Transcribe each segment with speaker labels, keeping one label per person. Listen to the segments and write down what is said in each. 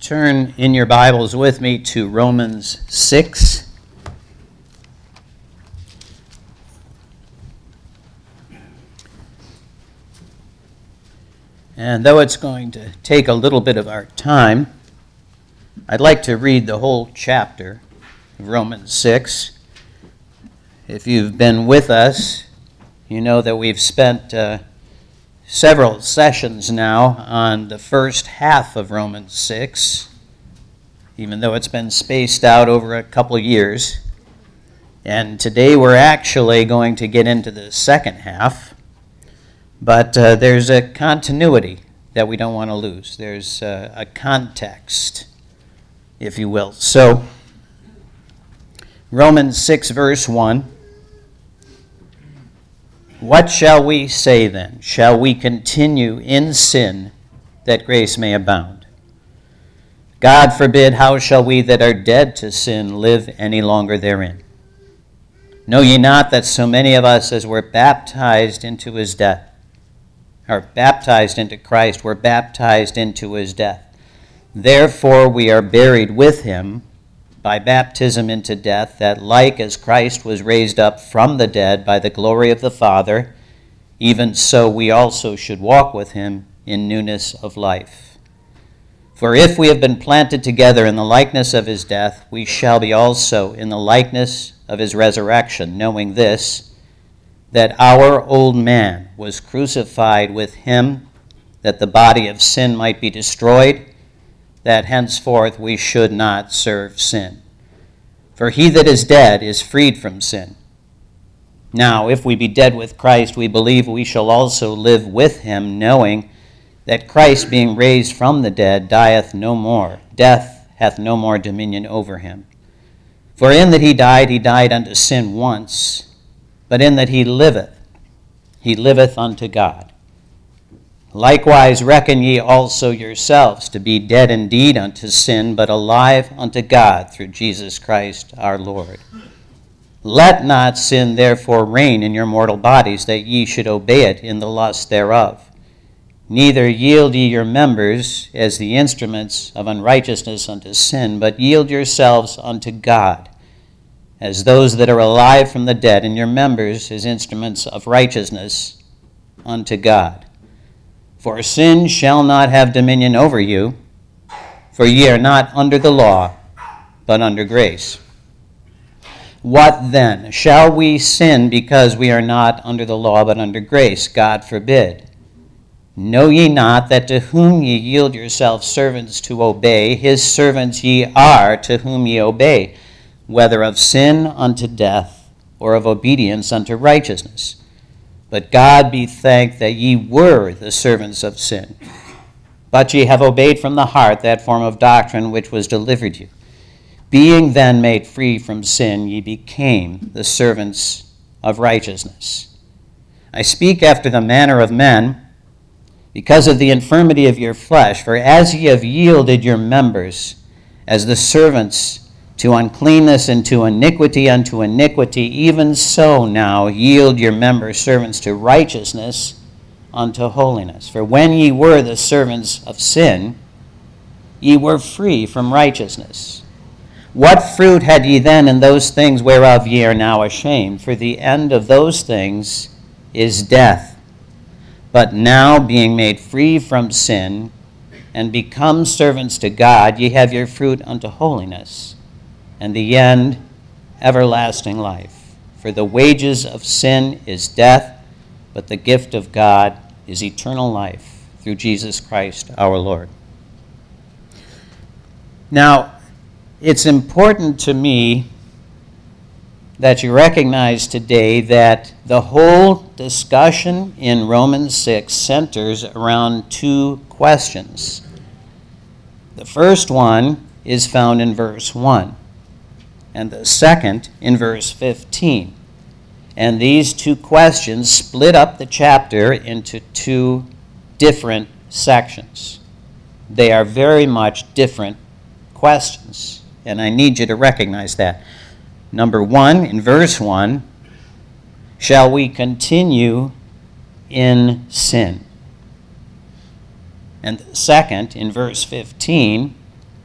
Speaker 1: Turn in your Bibles with me to Romans 6. And though it's going to take a little bit of our time, I'd like to read the whole chapter of Romans 6. If you've been with us, you know that we've spent several sessions now on the first half of Romans 6, even though it's been spaced out over a couple years. And today we're actually going to get into the second half, but there's a continuity that we don't want to lose. There's a context, if you will. So, Romans 6, verse 1. What shall we say then? Shall we continue in sin that grace may abound? God forbid, how shall we that are dead to sin live any longer therein? Know ye not that so many of us as were baptized into his death, or baptized into Christ, were baptized into his death? Therefore we are buried with him by baptism into death, that like as Christ was raised up from the dead by the glory of the Father, even so we also should walk with him in newness of life. For if we have been planted together in the likeness of his death, we shall be also in the likeness of his resurrection, knowing this, that our old man was crucified with him, that the body of sin might be destroyed, that henceforth we should not serve sin. For he that is dead is freed from sin. Now, if we be dead with Christ, we believe we shall also live with him, knowing that Christ, being raised from the dead, dieth no more. Death hath no more dominion over him. For in that he died unto sin once, but in that he liveth unto God. Likewise reckon ye also yourselves to be dead indeed unto sin, but alive unto God through Jesus Christ our Lord. Let not sin therefore reign in your mortal bodies, that ye should obey it in the lust thereof. Neither yield ye your members as the instruments of unrighteousness unto sin, but yield yourselves unto God, as those that are alive from the dead, and your members as instruments of righteousness unto God. For sin shall not have dominion over you, for ye are not under the law, but under grace. What then? Shall we sin because we are not under the law, but under grace? God forbid. Know ye not that to whom ye yield yourselves servants to obey, his servants ye are to whom ye obey, whether of sin unto death, or of obedience unto righteousness? But God be thanked that ye were the servants of sin. But ye have obeyed from the heart that form of doctrine which was delivered you. Being then made free from sin, ye became the servants of righteousness. I speak after the manner of men, because of the infirmity of your flesh. For as ye have yielded your members as the servants to uncleanness and to iniquity unto iniquity, even so now yield your members servants to righteousness unto holiness. For when ye were the servants of sin, ye were free from righteousness. What fruit had ye then in those things whereof ye are now ashamed? For the end of those things is death. But now, being made free from sin, and become servants to God, ye have your fruit unto holiness, and the end, everlasting life. For the wages of sin is death, but the gift of God is eternal life through Jesus Christ our Lord. Now, it's important to me that you recognize today that the whole discussion in Romans 6 centers around two questions. The first one is found in verse 1. And the second in verse 15. And these two questions split up the chapter into two different sections. They are very much different questions, and I need you to recognize that. Number 1, in verse 1, shall we continue in sin? And the second, in verse 15,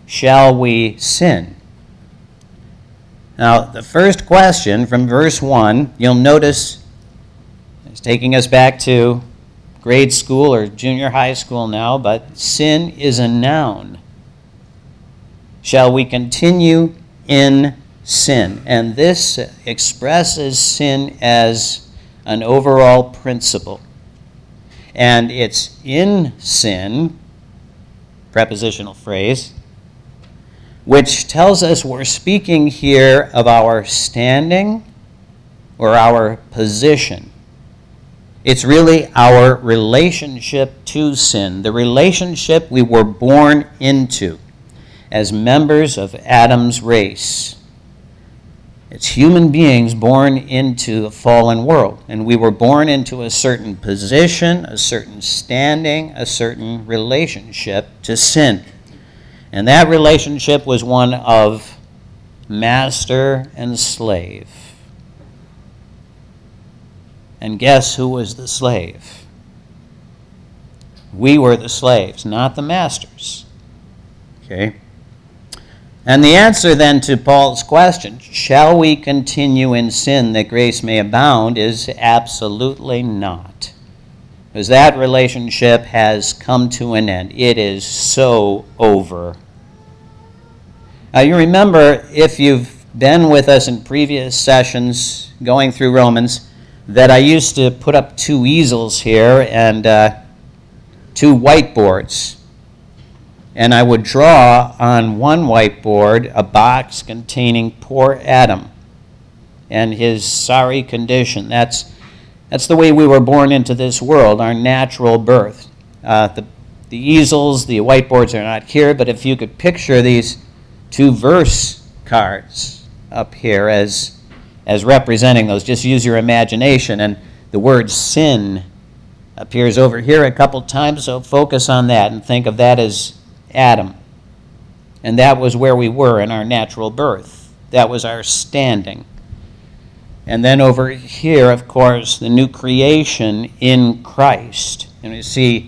Speaker 1: shall we sin? Now, the first question from verse 1, you'll notice, is taking us back to grade school or junior high school now, but sin is a noun. Shall we continue in sin? And this expresses sin as an overall principle. And it's in sin, prepositional phrase, which tells us we're speaking here of our standing or our position. It's really our relationship to sin, the relationship we were born into as members of Adam's race. It's human beings born into a fallen world, and we were born into a certain position, a certain standing, a certain relationship to sin. And that relationship was one of master and slave. And guess who was the slave? We were the slaves, not the masters. Okay? And the answer then to Paul's question, shall we continue in sin that grace may abound, is absolutely not. Because that relationship has come to an end. It is so over. Now you remember, if you've been with us in previous sessions going through Romans, that I used to put up two easels here and two whiteboards. And I would draw on one whiteboard a box containing poor Adam and his sorry condition. That's the way we were born into this world, our natural birth. The easels, the whiteboards are not here, but if you could picture these two verse cards up here as representing those, just use your imagination. And the word sin appears over here a couple times, so focus on that and think of that as Adam. And that was where we were in our natural birth. That was our standing. And then over here, of course, the new creation in Christ. And we see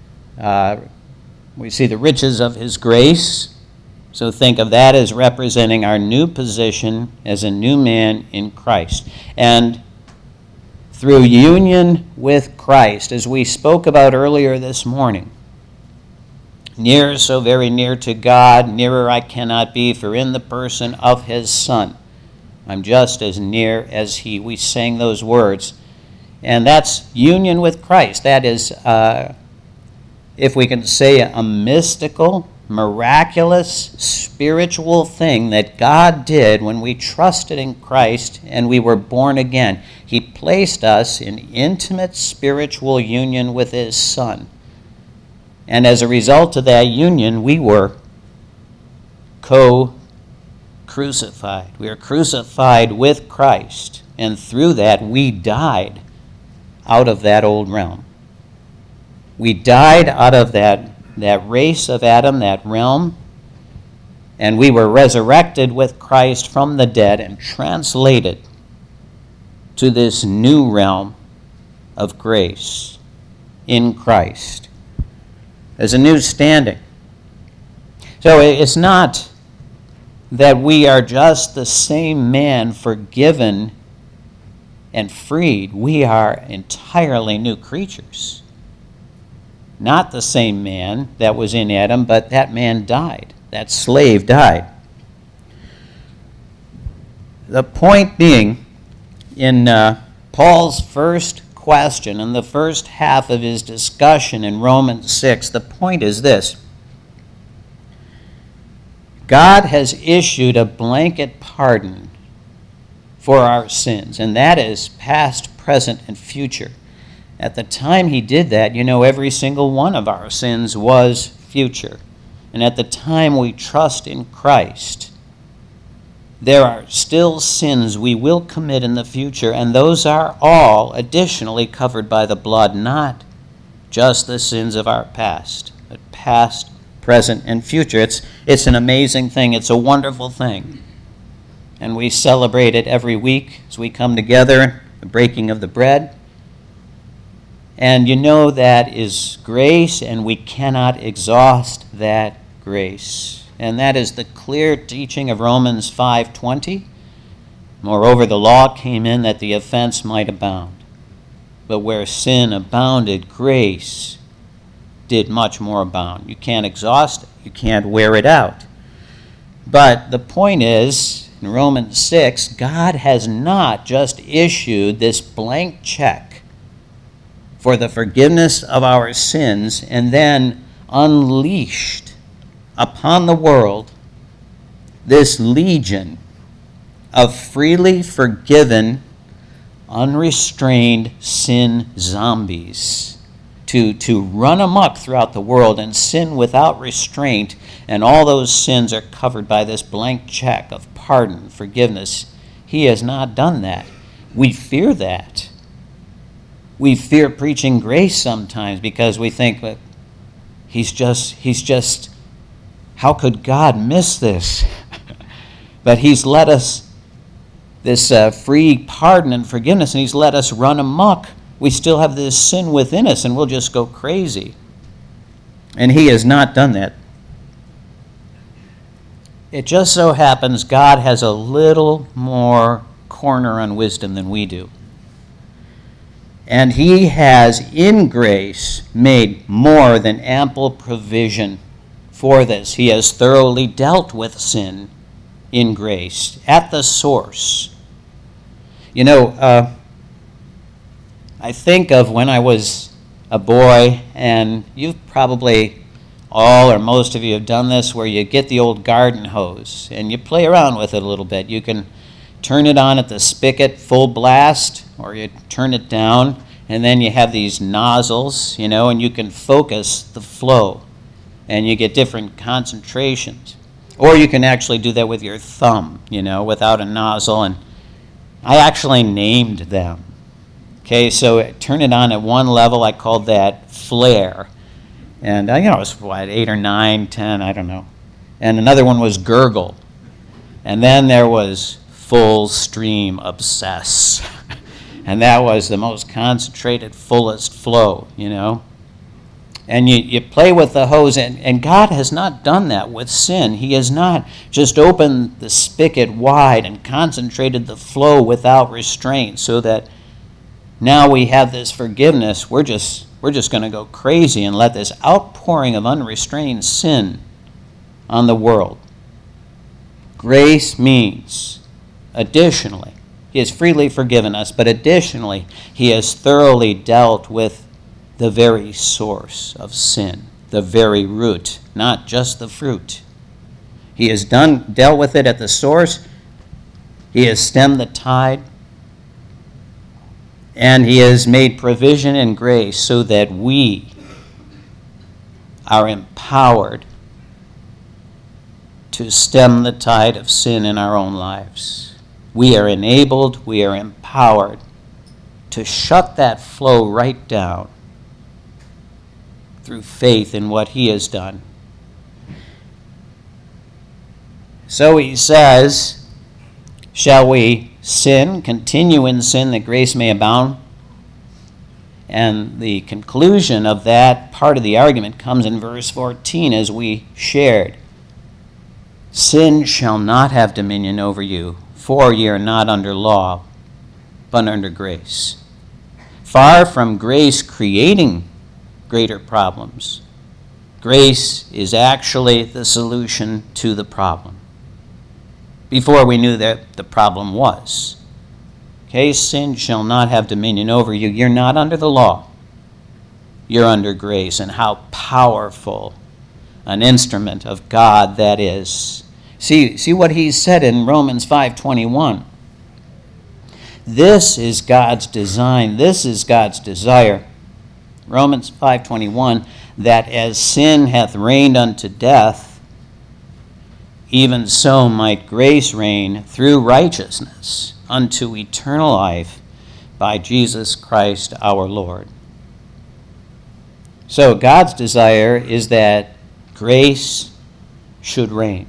Speaker 1: the riches of his grace. So think of that as representing our new position as a new man in Christ. And through union with Christ, as we spoke about earlier this morning, near, so very near to God, nearer I cannot be, for in the person of his Son, I'm just as near as he. We sang those words. And that's union with Christ. That is, if we can say, a mystical, miraculous, spiritual thing that God did when we trusted in Christ and we were born again. He placed us in intimate spiritual union with his Son. And as a result of that union, we were co-crucified. We were crucified with Christ. And through that, we died out of that old realm. We died out of that race of Adam, that realm. And we were resurrected with Christ from the dead and translated to this new realm of grace in Christ as a new standing. So it's not that we are just the same man forgiven and freed. We are entirely new creatures. Not the same man that was in Adam, but that man died. That slave died. The point being, in Paul's first question, in the first half of his discussion in Romans 6, the point is this. God has issued a blanket pardon for our sins, and that is past, present, and future. At the time he did that, every single one of our sins was future. And at the time we trust in Christ, there are still sins we will commit in the future, and those are all additionally covered by the blood, not just the sins of our past, but past, present, and future. It's an amazing thing. It's a wonderful thing. And we celebrate it every week as we come together, the breaking of the bread. And that is grace, and we cannot exhaust that grace. and that is the clear teaching of Romans 5:20. Moreover, the law came in that the offense might abound. But where sin abounded, grace did much more abound. You can't exhaust it. You can't wear it out. But the point is, in Romans 6, God has not just issued this blank check for the forgiveness of our sins and then unleashed upon the world this legion of freely forgiven, unrestrained sin zombies to run amok throughout the world and sin without restraint, and all those sins are covered by this blank check of pardon, forgiveness. He has not done that. We fear that. We fear preaching grace sometimes because we think, well, he's just, how could God miss this? But he's let us this free pardon and forgiveness, and he's let us run amok. We still have this sin within us, and we'll just go crazy. And he has not done that. It just so happens God has a little more corner on wisdom than we do. And he has, in grace, made more than ample provision for this. He has thoroughly dealt with sin in grace at the source. You know, I think of when I was a boy, and you've probably all or most of you have done this, where you get the old garden hose and you play around with it a little bit. You can turn it on at the spigot full blast, or you turn it down, and then you have these nozzles, you know, and you can focus the flow, and you get different concentrations. Or you can actually do that with your thumb, you know, without a nozzle, and I actually named them. Okay, so turn it on at one level, I called that flare. And, you know, it was, 8 or 9, 10, I don't know. And another one was gurgle. And then there was full stream obsess. And that was the most concentrated, fullest flow, you know. And you play with the hose, and God has not done that with sin. He has not just opened the spigot wide and concentrated the flow without restraint so that now we have this forgiveness. We're just going to go crazy and let this outpouring of unrestrained sin on the world. Grace means, additionally, he has freely forgiven us, but additionally, he has thoroughly dealt with the very source of sin, the very root, not just the fruit. He has dealt with it at the source. He has stemmed the tide. And he has made provision and grace so that we are empowered to stem the tide of sin in our own lives. We are enabled, we are empowered to shut that flow right down through faith in what he has done. So he says, shall we sin, continue in sin that grace may abound? And the conclusion of that part of the argument comes in verse 14, as we shared. Sin shall not have dominion over you, for ye are not under law, but under grace. Far from grace creating greater problems, grace is actually the solution to the problem. Before we knew that the problem was. Okay, sin shall not have dominion over you. You're not under the law. You're under grace. And how powerful an instrument of God that is. See what he said in Romans 5:21. This is God's design. This is God's desire. Romans 5:21, that as sin hath reigned unto death, even so might grace reign through righteousness unto eternal life by Jesus Christ our Lord. So God's desire is that grace should reign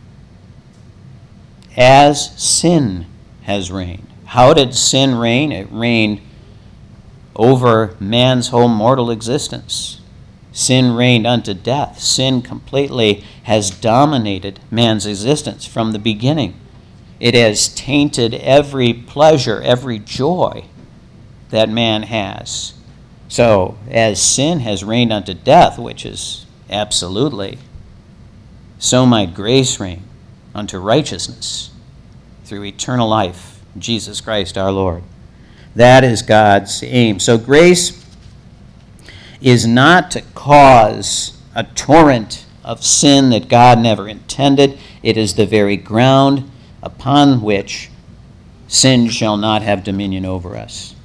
Speaker 1: as sin has reigned. How did sin reign? It reigned over man's whole mortal existence. Sin reigned unto death. Sin completely has dominated man's existence from the beginning. It has tainted every pleasure, every joy that man has. So, as sin has reigned unto death, which is absolutely, so might grace reign unto righteousness through eternal life, Jesus Christ our Lord. That is God's aim. So grace is not to cause a torrent of sin that God never intended. It is the very ground upon which sin shall not have dominion over us.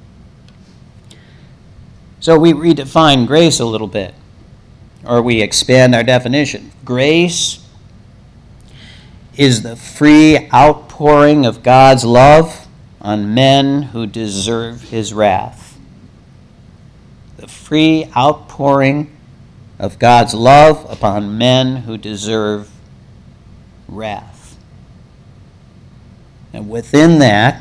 Speaker 1: So we redefine grace a little bit, or we expand our definition. Grace is the free outpouring of God's love on men who deserve his wrath. The free outpouring of God's love upon men who deserve wrath. And within that,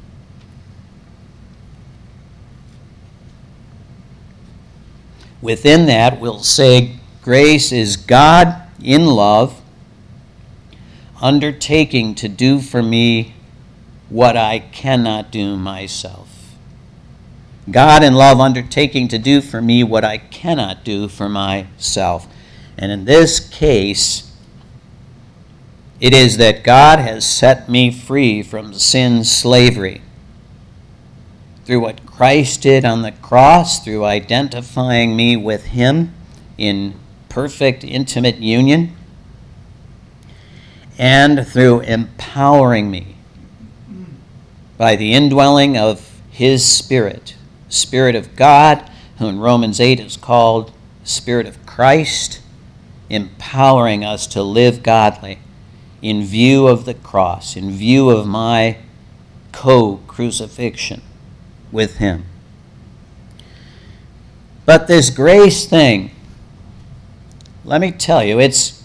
Speaker 1: we'll say grace is God in love undertaking to do for me what I cannot do myself. God in love undertaking to do for me what I cannot do for myself. And in this case, it is that God has set me free from sin's slavery through what Christ did on the cross, through identifying me with him in perfect, intimate union, and through empowering me by the indwelling of his Spirit, Spirit of God, who in Romans 8 is called Spirit of Christ, empowering us to live godly in view of the cross, in view of my co-crucifixion with him. But this grace thing, let me tell you, it's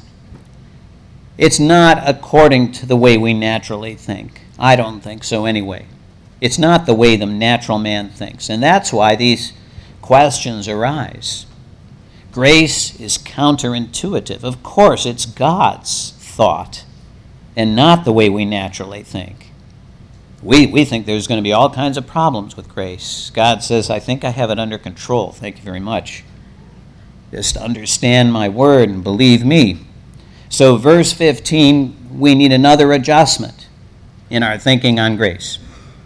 Speaker 1: not according to the way we naturally think. I don't think so anyway. It's not the way the natural man thinks. And that's why these questions arise. Grace is counterintuitive. Of course, it's God's thought and not the way we naturally think. We think there's going to be all kinds of problems with grace. God says, I think I have it under control. Thank you very much. Just understand my word and believe me. So verse 15, we need another adjustment in our thinking on grace.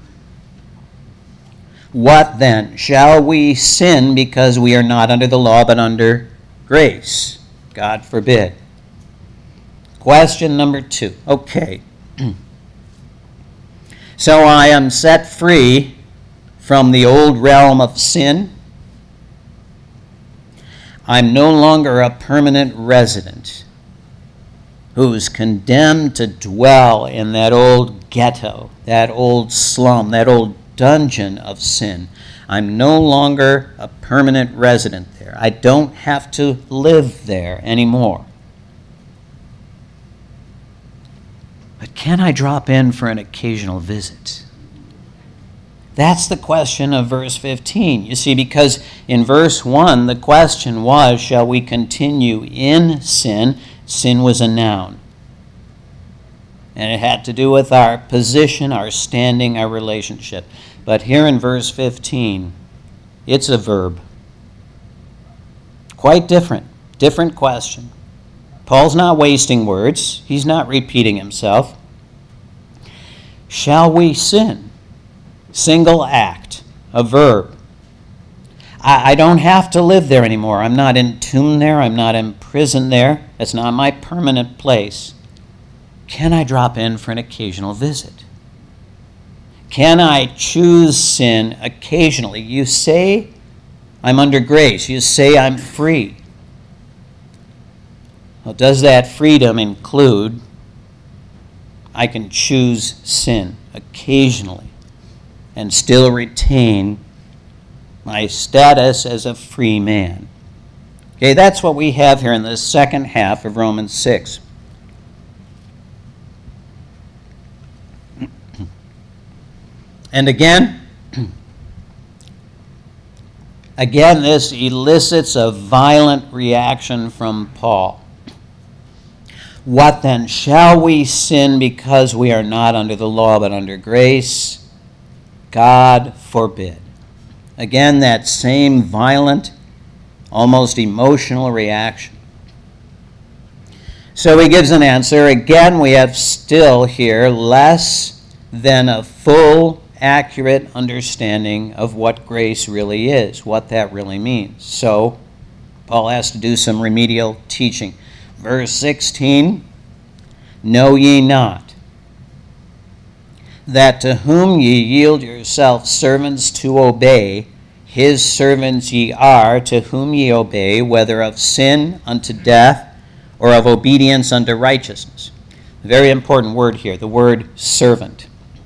Speaker 1: What then? Shall we sin because we are not under the law but under grace? God forbid. Question number 2. Okay. So I am set free from the old realm of sin. I'm no longer a permanent resident who's condemned to dwell in that old ghetto, that old slum, that old dungeon of sin. I'm no longer a permanent resident there. I don't have to live there anymore. But can I drop in for an occasional visit? That's the question of verse 15. You see, because in verse 1, the question was, shall we continue in sin? Sin was a noun. And it had to do with our position, our standing, our relationship. But here in verse 15, it's a verb. Quite different. Different question. Paul's not wasting words. He's not repeating himself. Shall we sin? Single act. A verb. I don't have to live there anymore. I'm not entombed there. I'm not imprisoned there. It's not my permanent place. Can I drop in for an occasional visit? Can I choose sin occasionally? You say I'm under grace. You say I'm free. Well, does that freedom include I can choose sin occasionally and still retain my status as a free man? Okay, that's what we have here in the second half of Romans 6. And again, Again, this elicits a violent reaction from Paul. What then? Shall we sin because we are not under the law but under grace? God forbid. Again, that same violent, almost emotional reaction. So he gives an answer. Again, we have still here less than a full, accurate understanding of what grace really is, what that really means. So Paul has to do some remedial teaching. Verse 16, know ye not that to whom ye yield yourselves servants to obey, his servants ye are, to whom ye obey, whether of sin unto death or of obedience unto righteousness. A very important word here, the word servant.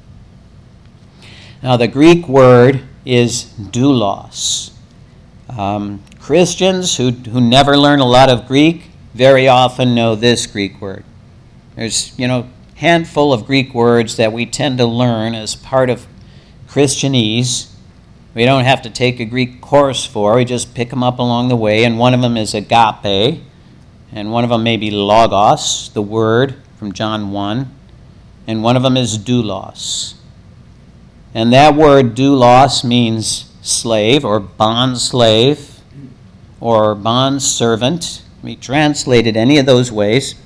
Speaker 1: Now, the Greek word is doulos. Christians who never learn a lot of Greek very often know this Greek word. There's, handful of Greek words that we tend to learn as part of Christianese. We don't have to take a Greek course for. We just pick them up along the way, and one of them is agape, and one of them may be logos, the word from John 1, and one of them is doulos. And that word doulos means slave or bond slave or bond servant. We translated any of those ways.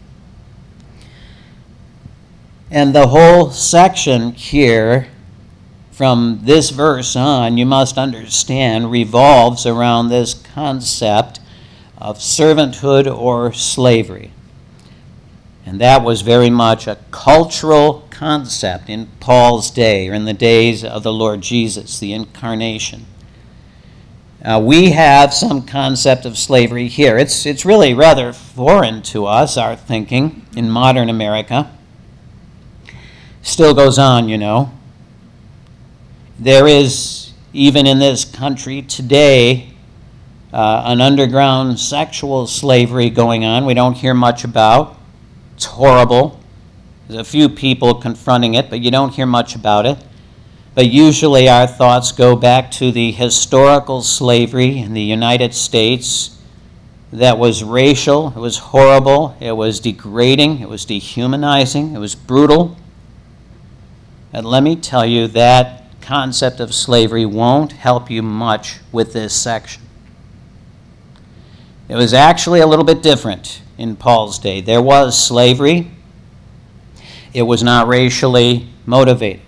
Speaker 1: And the whole section here, from this verse on, you must understand, revolves around this concept of servanthood or slavery. And that was very much a cultural concept in Paul's day, or in the days of the Lord Jesus, the incarnation. We have some concept of slavery here. It's really rather foreign to us, our thinking, in modern America. Still goes on, There is, even in this country today, an underground sexual slavery going on we don't hear much about. It's horrible. There's a few people confronting it, but you don't hear much about it. But usually our thoughts go back to the historical slavery in the United States that was racial, it was horrible, it was degrading, it was dehumanizing, it was brutal. And let me tell you, that concept of slavery won't help you much with this section. It was actually a little bit different in Paul's day. There was slavery. It was not racially motivated.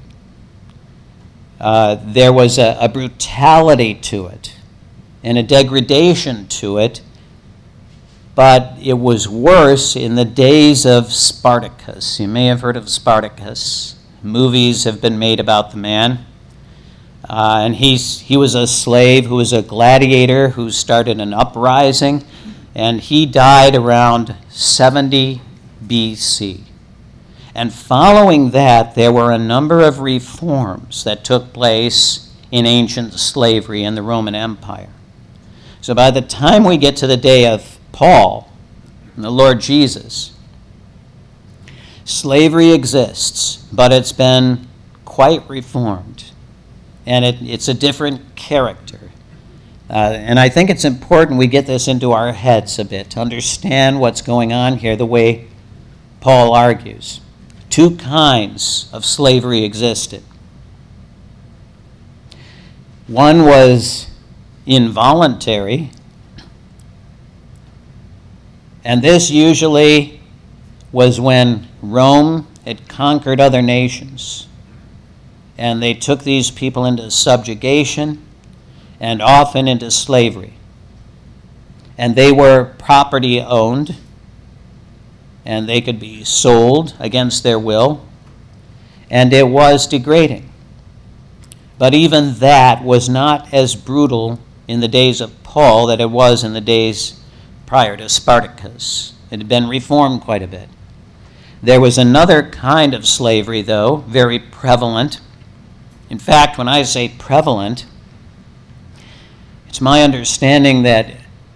Speaker 1: There was a brutality to it and a degradation to it, but it was worse in the days of Spartacus. You may have heard of Spartacus. Movies have been made about the man. And he was a slave who was a gladiator who started an uprising, and he died around 70 BC. And following that, there were a number of reforms that took place in ancient slavery in the Roman Empire. So by the time we get to the day of Paul and the Lord Jesus, slavery exists, but it's been quite reformed. And it's a different character. And I think it's important we get this into our heads a bit to understand what's going on here the way Paul argues. Two kinds of slavery existed. One was involuntary, and this usually was when Rome had conquered other nations, and they took these people into subjugation and often into slavery. And they were property owned, and they could be sold against their will, and it was degrading. But even that was not as brutal in the days of Paul that it was in the days prior to Spartacus. It had been reformed quite a bit. There was another kind of slavery, though, very prevalent. In fact, when I say prevalent, it's my understanding that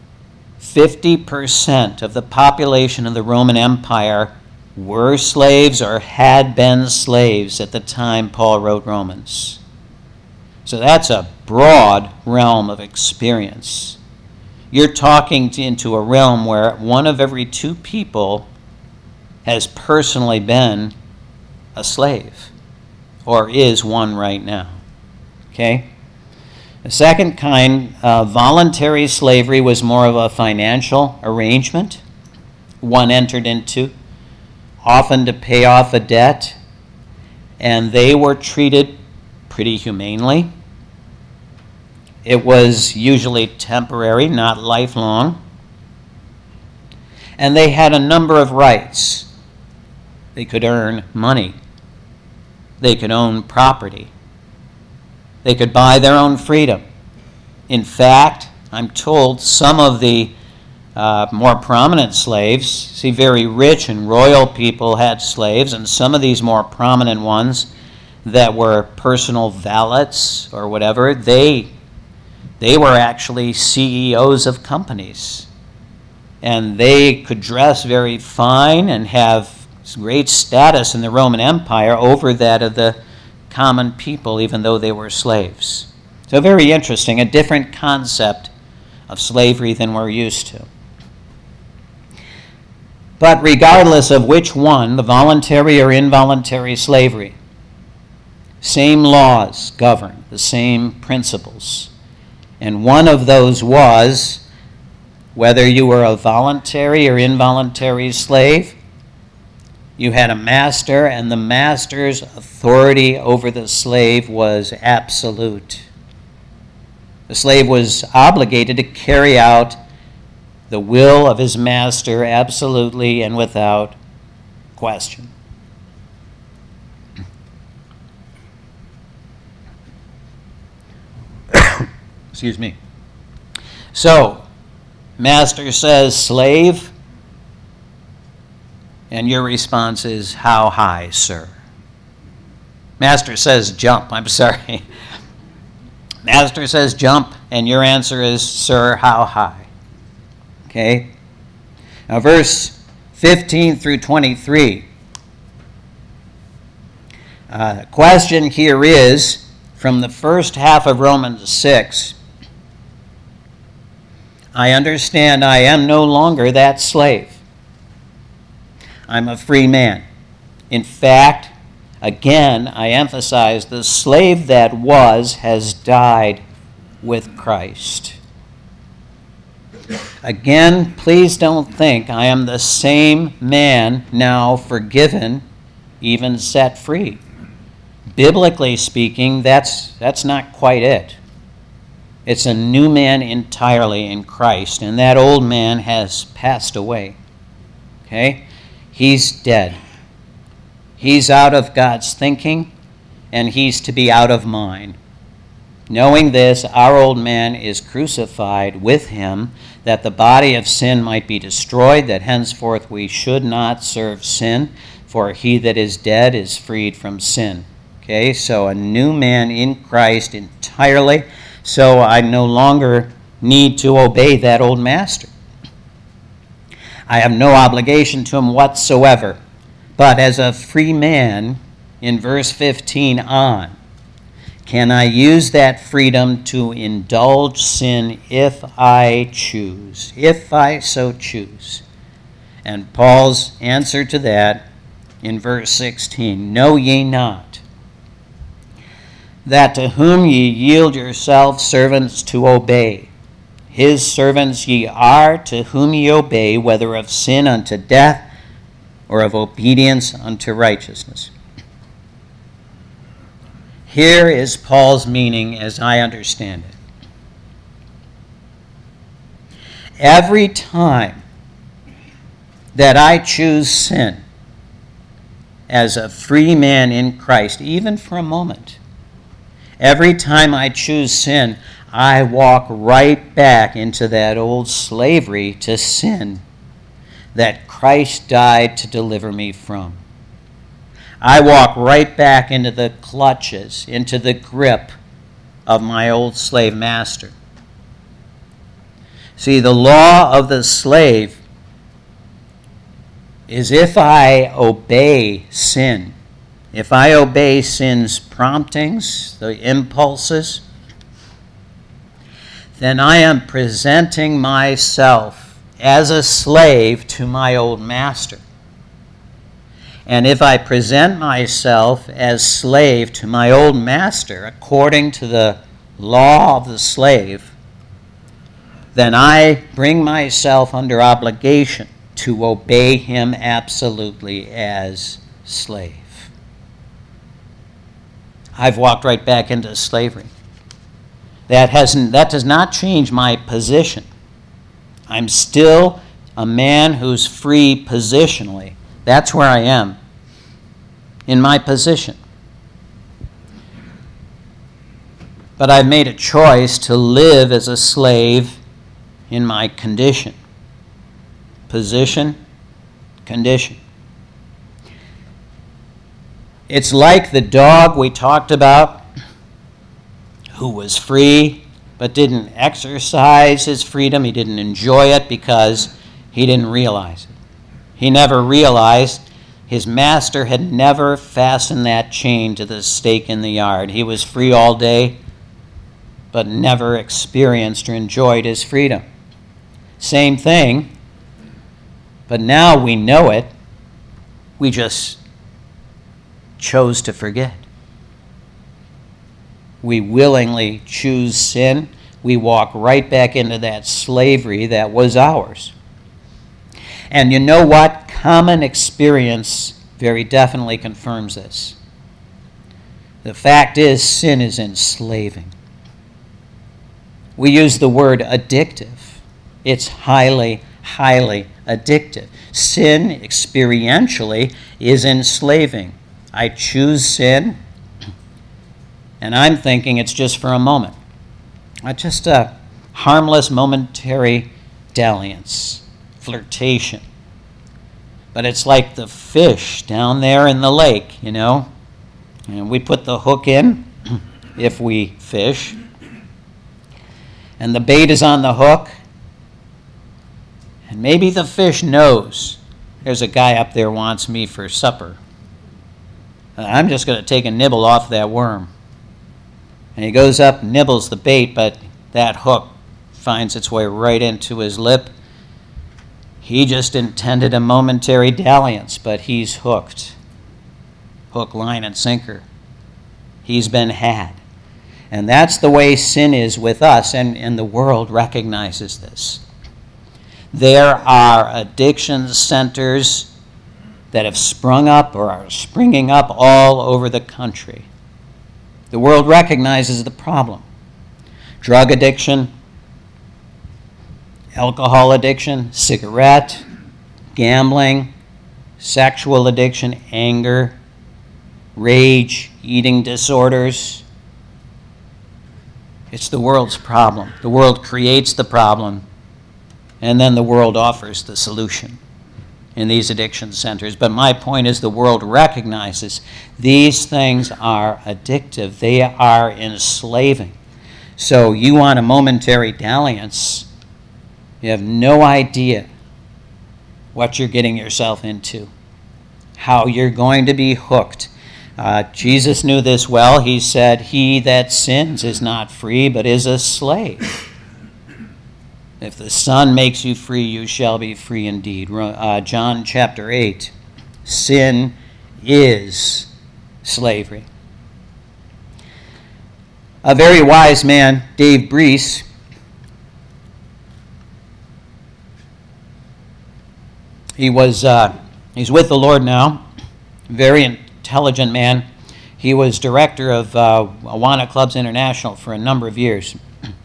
Speaker 1: 50% of the population of the Roman Empire were slaves or had been slaves at the time Paul wrote Romans. So that's a broad realm of experience. You're talking into a realm where one of every two people has personally been a slave, or is one right now. Okay? The second kind, voluntary slavery, was more of a financial arrangement one entered into, often to pay off a debt, and they were treated pretty humanely. It was usually temporary, not lifelong. And they had a number of rights. They could earn money. They could own property. They could buy their own freedom. In fact, I'm told some of the more prominent slaves, see, very rich and royal people had slaves, and some of these more prominent ones that were personal valets or whatever, they were actually CEOs of companies. And they could dress very fine and have great status in the Roman Empire over that of the common people, even though they were slaves. So very interesting, a different concept of slavery than we're used to. But regardless of which one, the voluntary or involuntary slavery, same laws govern, the same principles. And one of those was, whether you were a voluntary or involuntary slave, you had a master, and the master's authority over the slave was absolute. The slave was obligated to carry out the will of his master absolutely and without question. Excuse me. So, master says, slave, and your response is, how high, sir? Master says, jump. I'm sorry. Master says, jump, and your answer is, sir, how high? Okay? Now, verse 15 through 23. The question here is, from the first half of Romans 6, I understand I am no longer that slave. I'm a free man. In fact, again, I emphasize, the slave that was has died with Christ. Again, please don't think I am the same man now, forgiven, even set free. Biblically speaking, that's not quite it. It's a new man entirely in Christ, and that old man has passed away. Okay? He's dead. He's out of God's thinking, and he's to be out of mine. Knowing this, our old man is crucified with him, that the body of sin might be destroyed, that henceforth we should not serve sin, for he that is dead is freed from sin. Okay, so a new man in Christ entirely, so I no longer need to obey that old master. I have no obligation to him whatsoever. But as a free man, in verse 15 on, can I use that freedom to indulge sin if I choose, if I so choose? And Paul's answer to that in verse 16, know ye not that to whom ye yield yourselves servants to obey, his servants ye are, to whom ye obey, whether of sin unto death or of obedience unto righteousness. Here is Paul's meaning as I understand it. Every time that I choose sin as a free man in Christ, even for a moment, every time I choose sin, I walk right back into that old slavery to sin that Christ died to deliver me from. I walk right back into the clutches, into the grip of my old slave master. See, the law of the slave is if I obey sin, if I obey sin's promptings, the impulses, then I am presenting myself as a slave to my old master. And if I present myself as slave to my old master according to the law of the slave, then I bring myself under obligation to obey him absolutely as slave. I've walked right back into slavery. That does not change my position. I'm still a man who's free positionally. That's where I am in my position. But I've made a choice to live as a slave in my condition. Position, condition. It's like the dog we talked about who was free but didn't exercise his freedom. He didn't enjoy it because he didn't realize it. He never realized his master had never fastened that chain to the stake in the yard. He was free all day but never experienced or enjoyed his freedom. Same thing, but now we know it. We just chose to forget. We willingly choose sin. We walk right back into that slavery that was ours. And you know what? Common experience very definitely confirms this. The fact is, sin is enslaving. We use the word addictive. It's highly, highly addictive. Sin, experientially, is enslaving. I choose sin, and I'm thinking it's just for a moment. Just a harmless, momentary dalliance, flirtation. But it's like the fish down there in the lake, you know. And we put the hook in, if we fish, and the bait is on the hook, and maybe the fish knows there's a guy up there wants me for supper. I'm just going to take a nibble off that worm. And he goes up, nibbles the bait, but that hook finds its way right into his lip. He just intended a momentary dalliance, but he's hooked. Hook, line, and sinker. He's been had. And that's the way sin is with us, and the world recognizes this. There are addiction centers that have sprung up or are springing up all over the country. The world recognizes the problem. Drug addiction, alcohol addiction, cigarette, gambling, sexual addiction, anger, rage, eating disorders. It's the world's problem. The world creates the problem, and then the world offers the solution in these addiction centers. But my point is the world recognizes these things are addictive. They are enslaving. So you want a momentary dalliance, you have no idea what you're getting yourself into, how you're going to be hooked. Jesus knew this well. He said, "He that sins is not free, but is a slave. If the Son makes you free, you shall be free indeed." John chapter 8. Sin is slavery. A very wise man, Dave Breese, he's with the Lord now, very intelligent man. He was director of Awana Clubs International for a number of years.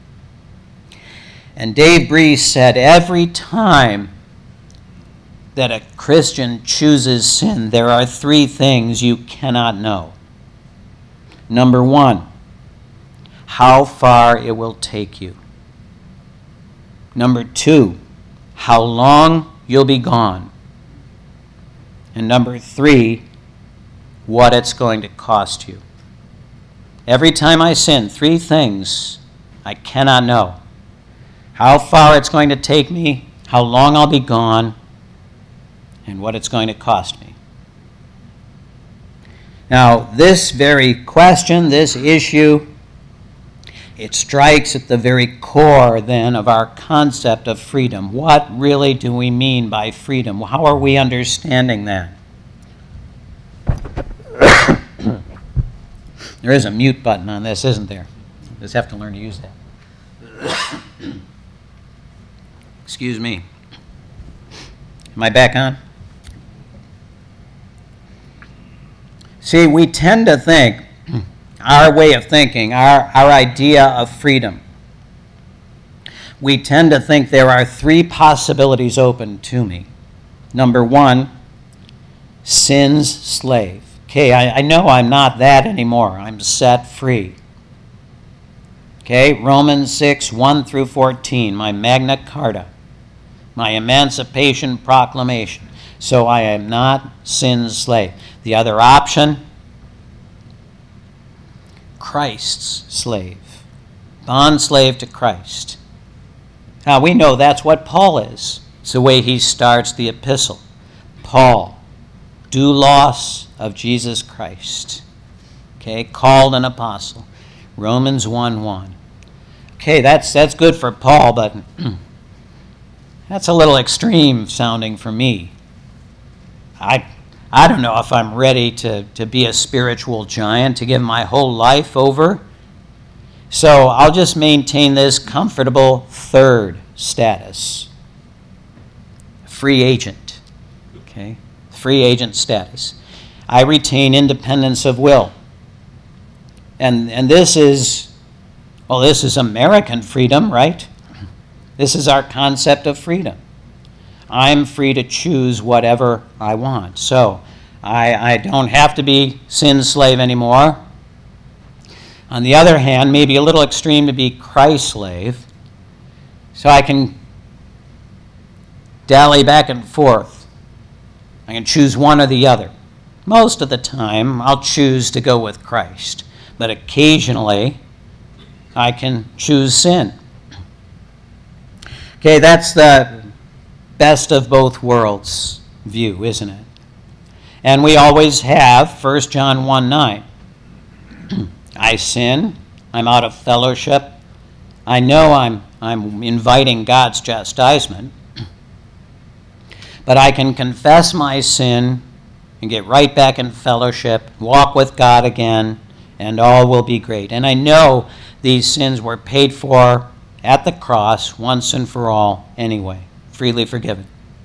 Speaker 1: And Dave Breese said, every time that a Christian chooses sin, there are three things you cannot know. Number one, how far it will take you. Number two, how long you'll be gone. And number three, what it's going to cost you. Every time I sin, three things I cannot know. How far it's going to take me, how long I'll be gone, and what it's going to cost me. Now, this very question, this issue, it strikes at the very core, then, of our concept of freedom. What really do we mean by freedom? How are we understanding that? There is a mute button on this, isn't there? You just have to learn to use that. Excuse me. Am I back on? See, we tend to think, our way of thinking, our idea of freedom, we tend to think there are three possibilities open to me. Number one, sin's slave. Okay, I know I'm not that anymore. I'm set free. Okay, Romans 6, 1 through 14, my Magna Carta, my Emancipation Proclamation. So I am not sin's slave. The other option, Christ's slave, bond slave to Christ. Now we know that's what Paul is. It's the way he starts the epistle. Paul, doulos of Jesus Christ. Okay, called an apostle. Romans 1:1. Okay, that's good for Paul, but that's a little extreme sounding for me. I don't know if I'm ready to be a spiritual giant, to give my whole life over. So I'll just maintain this comfortable third status. Free agent. Okay? Free agent status. I retain independence of will. And this is American freedom, right? This is our concept of freedom. I'm free to choose whatever I want. So I don't have to be sin's slave anymore. On the other hand, maybe a little extreme to be Christ's slave. So I can dally back and forth. I can choose one or the other. Most of the time, I'll choose to go with Christ. But occasionally, I can choose sin. Okay, that's the best of both worlds view, isn't it? And we always have 1 John 1:9. I sin, I'm out of fellowship. I know I'm inviting God's chastisement. But I can confess my sin and get right back in fellowship, walk with God again, and all will be great. And I know these sins were paid for at the cross once and for all anyway, freely forgiven.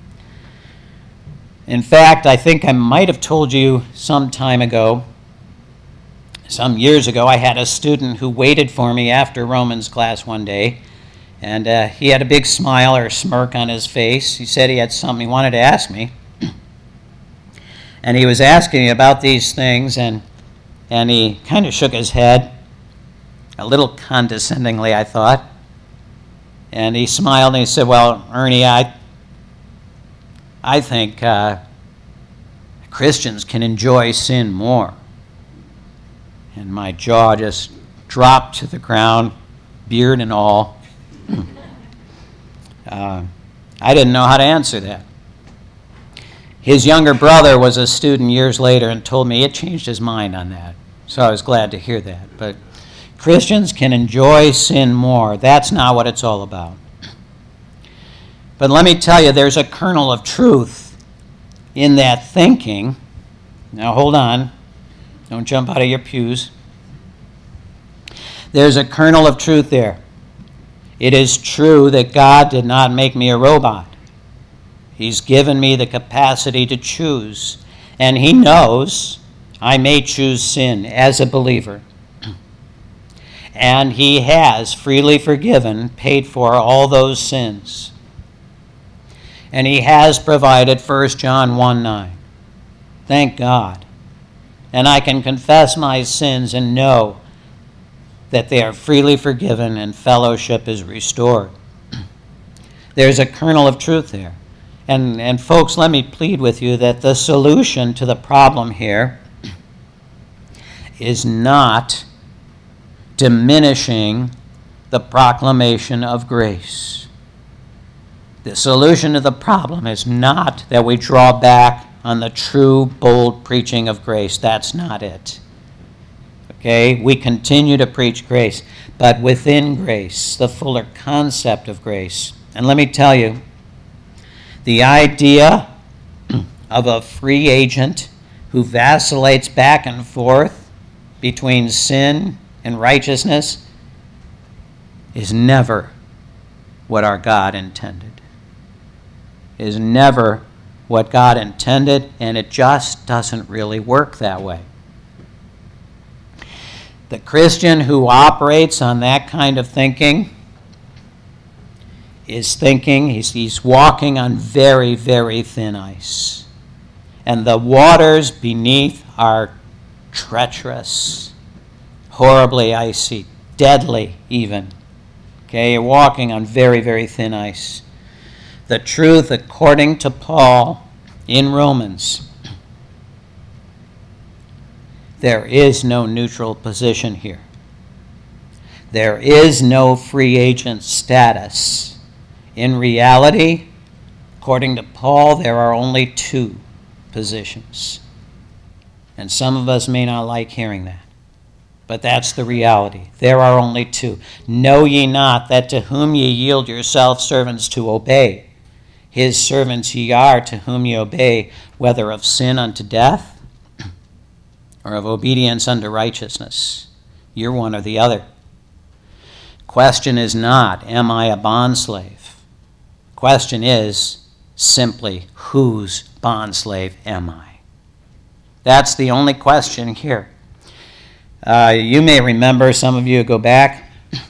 Speaker 1: In fact, I think I might have told you some time ago, some years ago, I had a student who waited for me after Romans class one day, and he had a big smile or smirk on his face. He said he had something he wanted to ask me. And he was asking me about these things, and he kind of shook his head, a little condescendingly, I thought. And he smiled and he said, well, Ernie, I think Christians can enjoy sin more. And my jaw just dropped to the ground, beard and all. I didn't know how to answer that. His younger brother was a student years later and told me it changed his mind on that. So I was glad to hear that. But Christians can enjoy sin more. That's not what it's all about. But let me tell you, there's a kernel of truth in that thinking. Now hold on. Don't jump out of your pews. There's a kernel of truth there. It is true that God did not make me a robot. He's given me the capacity to choose. And He knows I may choose sin as a believer. And He has freely forgiven, paid for all those sins. And He has provided 1 John 1:9. Thank God. And I can confess my sins and know that they are freely forgiven and fellowship is restored. There's a kernel of truth there. And folks, let me plead with you that the solution to the problem here is not diminishing the proclamation of grace. The solution to the problem is not that we draw back on the true, bold preaching of grace. That's not it. Okay? We continue to preach grace, but within grace, the fuller concept of grace. And let me tell you, the idea of a free agent who vacillates back and forth between sin and righteousness is never what our God intended. Is never what God intended, and it just doesn't really work that way. The Christian who operates on that kind of thinking is thinking, he's walking on very, very thin ice. And the waters beneath are treacherous, horribly icy, deadly even. Okay, you're walking on very, very thin ice. The truth, according to Paul in Romans, there is no neutral position here. There is no free agent status. In reality, according to Paul, there are only two positions. And some of us may not like hearing that. But that's the reality. There are only two. Know ye not that to whom ye yield yourselves servants to obey, his servants ye are to whom ye obey, whether of sin unto death or of obedience unto righteousness. You're one or the other. Question is not, am I a bondslave? Question is simply, whose bondslave am I? That's the only question here. You may remember, some of you go back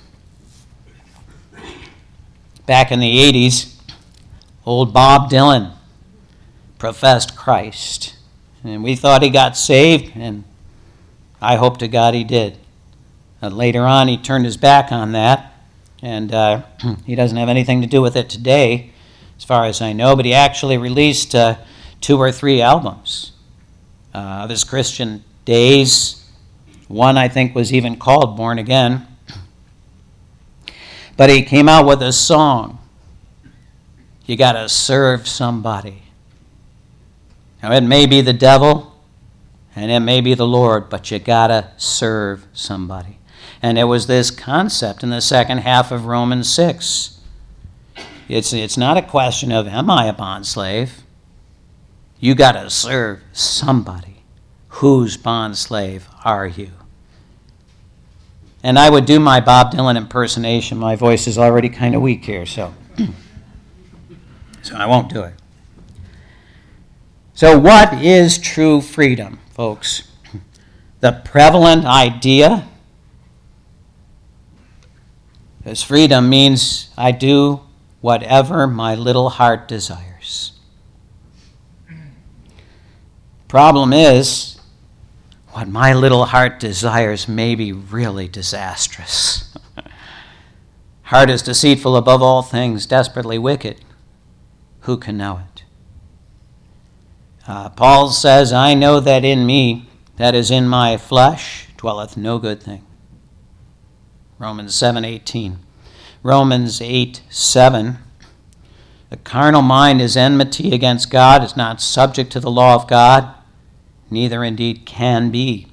Speaker 1: in the 80s, old Bob Dylan professed Christ. And we thought he got saved, and I hope to God he did. Later on, he turned his back on that, and he doesn't have anything to do with it today, as far as I know, but he actually released 2 or 3 albums of his Christian days. One, I think, was even called Born Again. But he came out with a song. You got to serve somebody. Now, it may be the devil, and it may be the Lord, but you got to serve somebody. And it was this concept in the second half of Romans 6. It's not a question of, am I a bondslave? You got to serve somebody. Whose bondslave are you? And I would do my Bob Dylan impersonation. My voice is already kind of weak here, so I won't do it. So what is true freedom, folks? The prevalent idea is freedom means I do whatever my little heart desires. Problem is, what my little heart desires may be really disastrous. Heart is deceitful above all things, desperately wicked. Who can know it? Paul says, I know that in me, that is in my flesh, dwelleth no good thing. Romans 7:18. Romans 8:7. The carnal mind is enmity against God, is not subject to the law of God, neither indeed can be.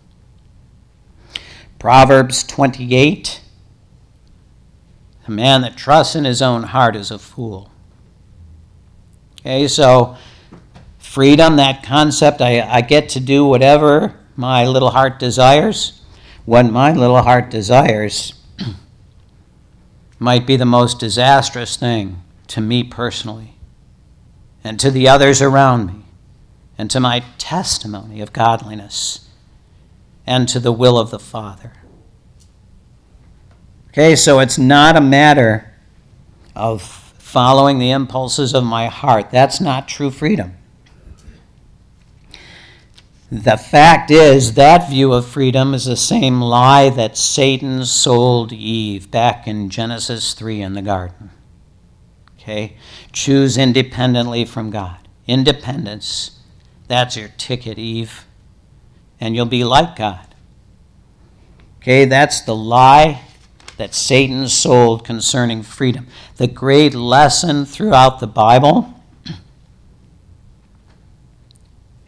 Speaker 1: Proverbs 28. The man that trusts in his own heart is a fool. Okay, so freedom, that concept, I get to do whatever my little heart desires. What my little heart desires might be the most disastrous thing to me personally and to the others around me, and to my testimony of godliness, and to the will of the Father. Okay, so it's not a matter of following the impulses of my heart. That's not true freedom. The fact is, that view of freedom is the same lie that Satan sold Eve back in Genesis 3 in the garden. Okay? Choose independently from God. Independence. That's your ticket, Eve. And you'll be like God. Okay, that's the lie that Satan sold concerning freedom. The great lesson throughout the Bible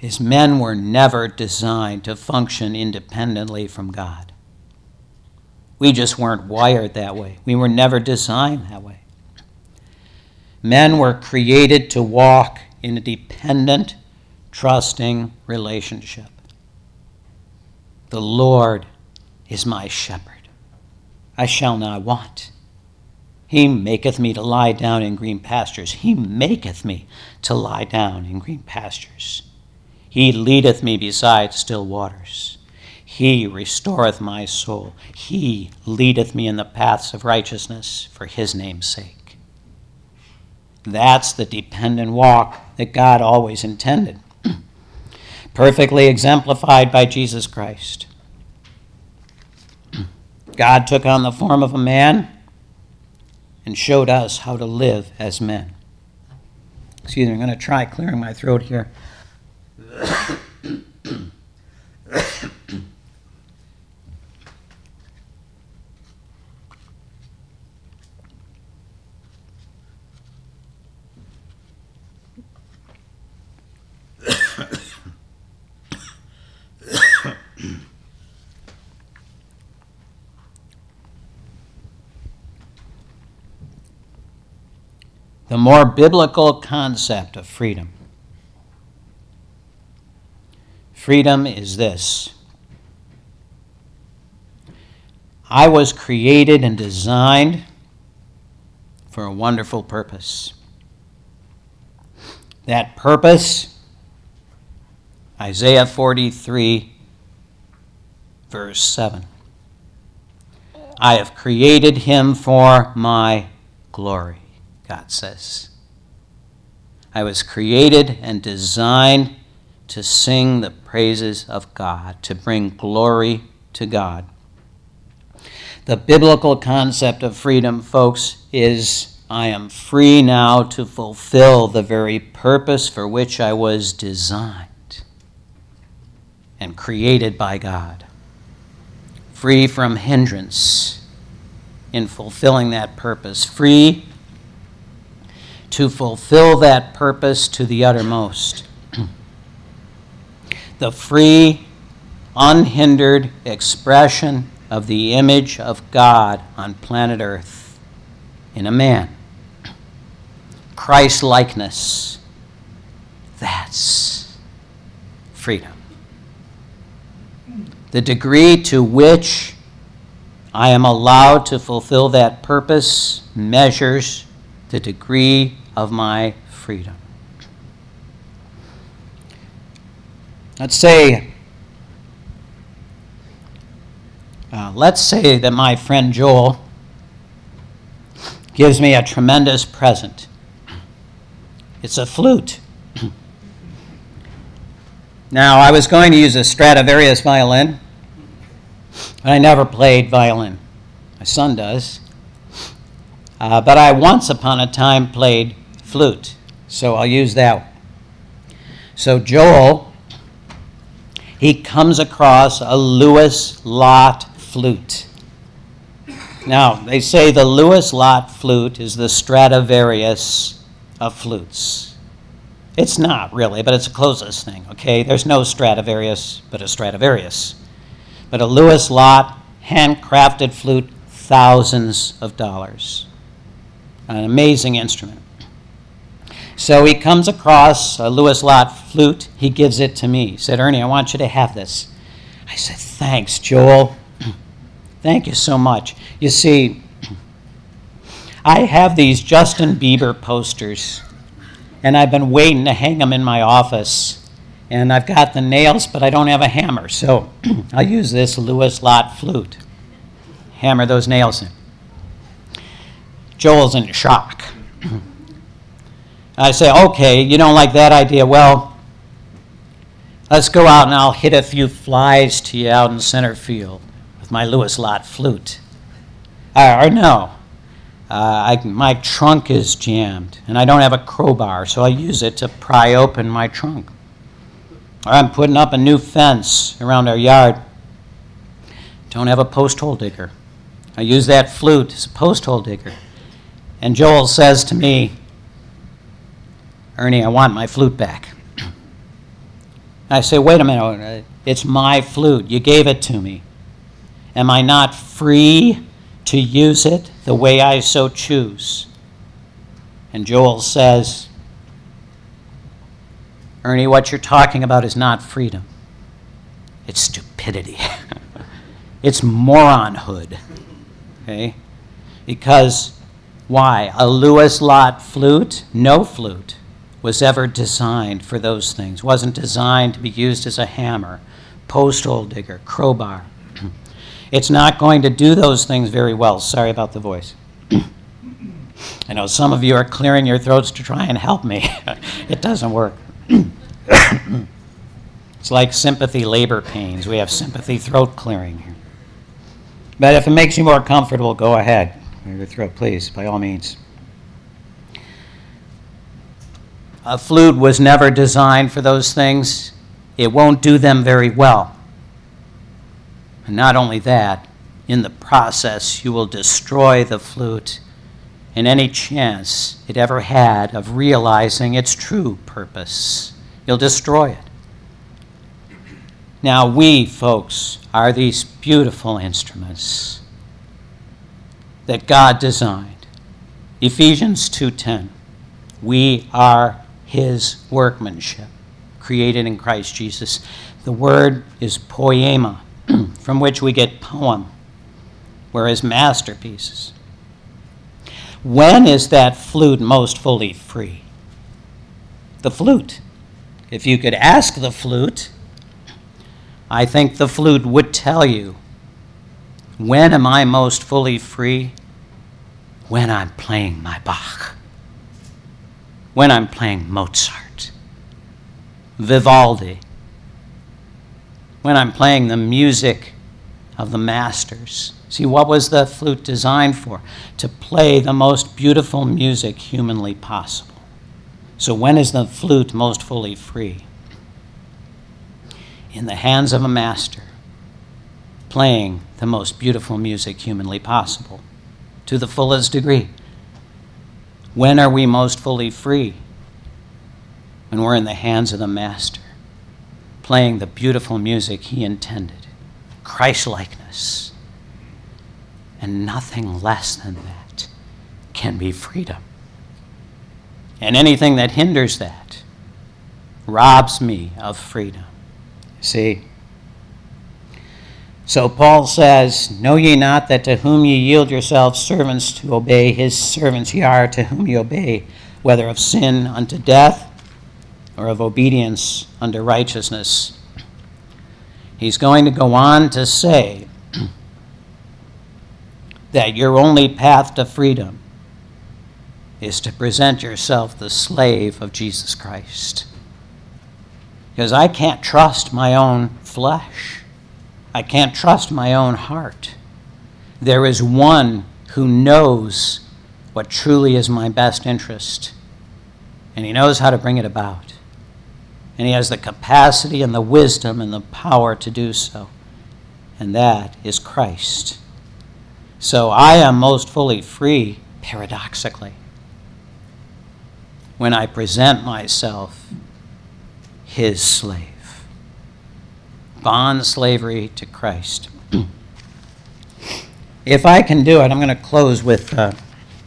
Speaker 1: is men were never designed to function independently from God. We just weren't wired that way. We were never designed that way. Men were created to walk in a dependent, trusting relationship. The Lord is my shepherd. I shall not want. He maketh me to lie down in green pastures. He maketh me to lie down in green pastures. He leadeth me beside still waters. He restoreth my soul. He leadeth me in the paths of righteousness for his name's sake. That's the dependent walk that God always intended, perfectly exemplified by Jesus Christ. God took on the form of a man and showed us how to live as men. Excuse me, I'm going to try clearing my throat here. The more biblical concept of freedom. Freedom is this: I was created and designed for a wonderful purpose. That purpose, Isaiah 43, verse 7. I have created him for my glory, God says. I was created and designed to sing the praises of God, to bring glory to God. The biblical concept of freedom, folks, is I am free now to fulfill the very purpose for which I was designed and created by God. Free from hindrance in fulfilling that purpose. Free to fulfill that purpose to the uttermost. The free, unhindered expression of the image of God on planet Earth in a man. Christ-likeness. That's freedom. The degree to which I am allowed to fulfill that purpose measures the degree of my freedom. Let's say that my friend Joel gives me a tremendous present. It's a flute. Now, I was going to use a Stradivarius violin, but I never played violin. My son does. But I once upon a time played flute, so I'll use that one. So Joel, he comes across a Lewis Lott flute. Now, they say the Lewis Lott flute is the Stradivarius of flutes. It's not really, but it's the closest thing, okay? There's no Stradivarius but a Stradivarius. But a Lewis Lott handcrafted flute, thousands of dollars. An amazing instrument. So he comes across a Lewis Lott flute. He gives it to me. He said, Ernie, I want you to have this. I said, thanks, Joel. Thank you so much. You see, I have these Justin Bieber posters, and I've been waiting to hang them in my office. And I've got the nails, but I don't have a hammer. So I'll use this Lewis Lott flute. Hammer those nails in. Joel's in shock. I say, okay, you don't like that idea. Well, let's go out and I'll hit a few flies to you out in center field with my Lewis Lott flute. Or no, my trunk is jammed and I don't have a crowbar, so I use it to pry open my trunk. Or I'm putting up a new fence around our yard. Don't have a post hole digger. I use that flute as a post hole digger. And Joel says to me, Ernie, I want my flute back. I say, wait a minute, it's my flute. You gave it to me. Am I not free to use it the way I so choose? And Joel says, Ernie, what you're talking about is not freedom. It's stupidity. It's moronhood. Okay? Because why? A Lewis Lott flute, no flute, was ever designed for those things. Wasn't designed to be used as a hammer, post hole digger, crowbar. It's not going to do those things very well. Sorry about the voice. I know some of you are clearing your throats to try and help me. It doesn't work. It's like sympathy labor pains. We have sympathy throat clearing here. But if it makes you more comfortable, go ahead. Clear your throat, please, by all means. A flute was never designed for those things. It won't do them very well. And not only that, in the process, you will destroy the flute and any chance it ever had of realizing its true purpose. You'll destroy it. Now we, folks, are these beautiful instruments that God designed. Ephesians 2:10. We are his workmanship, created in Christ Jesus. The word is poema, from which we get poem, whereas masterpieces. When is that flute most fully free? The flute. If you could ask the flute, I think the flute would tell you, when am I most fully free? When I'm playing my Bach. When I'm playing Mozart, Vivaldi. When I'm playing the music of the masters. See, what was the flute designed for? To play the most beautiful music humanly possible. So when is the flute most fully free? In the hands of a master, playing the most beautiful music humanly possible, to the fullest degree. When are we most fully free? When we're in the hands of the master, playing the beautiful music he intended, Christ-likeness. And nothing less than that can be freedom. And anything that hinders that robs me of freedom. See? So Paul says, know ye not that to whom ye yield yourselves servants to obey, his servants ye are, to whom ye obey, whether of sin unto death or of obedience unto righteousness. He's going to go on to say that your only path to freedom is to present yourself the slave of Jesus Christ. Because I can't trust my own flesh. I can't trust my own heart. There is one who knows what truly is my best interest, and he knows how to bring it about. And he has the capacity and the wisdom and the power to do so, and that is Christ. So I am most fully free, paradoxically, when I present myself his slave. Bond slavery to Christ. If I can do it, I'm going to close with a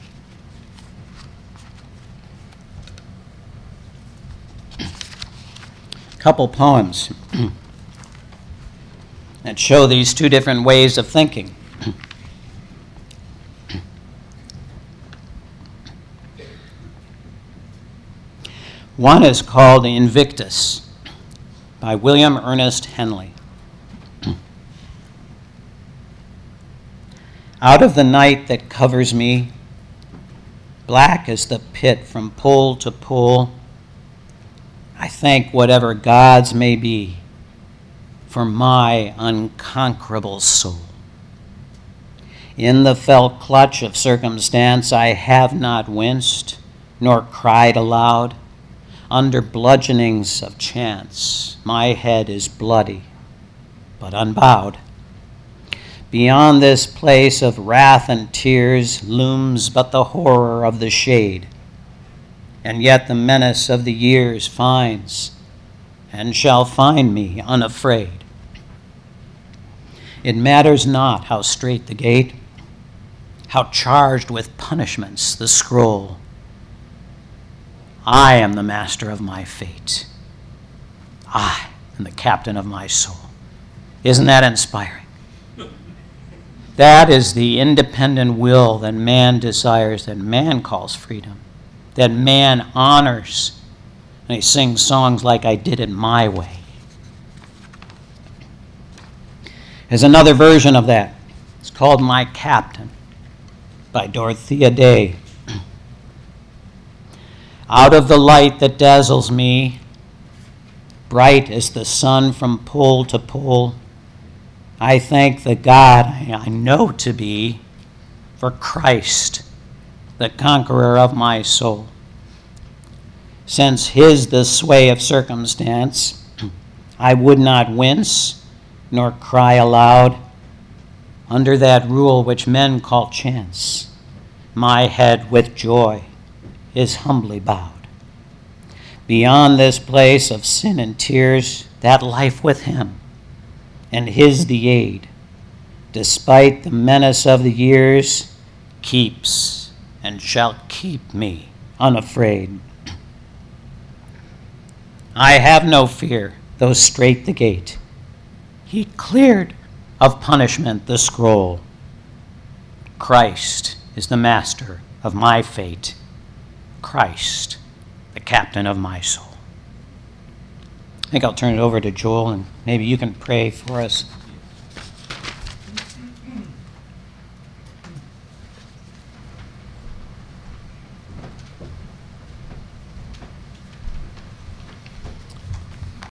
Speaker 1: couple poems that show these two different ways of thinking. One is called Invictus by William Ernest Henley. Out of the night that covers me, black as the pit from pole to pole, I thank whatever gods may be for my unconquerable soul. In the fell clutch of circumstance I have not winced, nor cried aloud. Under bludgeonings of chance, my head is bloody, but unbowed. Beyond this place of wrath and tears looms but the horror of the shade, and yet the menace of the years finds and shall find me unafraid. It matters not how strait the gate, how charged with punishments the scroll. I am the master of my fate. I am the captain of my soul. Isn't that inspiring? That is the independent will that man desires, that man calls freedom, that man honors. And he sings songs like I Did It My Way. There's another version of that. It's called My Captain by Dorothea Day. Out of the light that dazzles me, bright as the sun from pole to pole, I thank the God I know to be for Christ, the conqueror of my soul. Since his the sway of circumstance, I would not wince nor cry aloud. Under that rule which men call chance, my head with joy is humbly bowed. Beyond this place of sin and tears, that life with him, and his the aid, despite the menace of the years, keeps and shall keep me unafraid. I have no fear, though strait the gate. He cleared of punishment the scroll. Christ is the master of my fate. Christ, the captain of my soul. I think I'll turn it over to Joel, and maybe you can pray for us.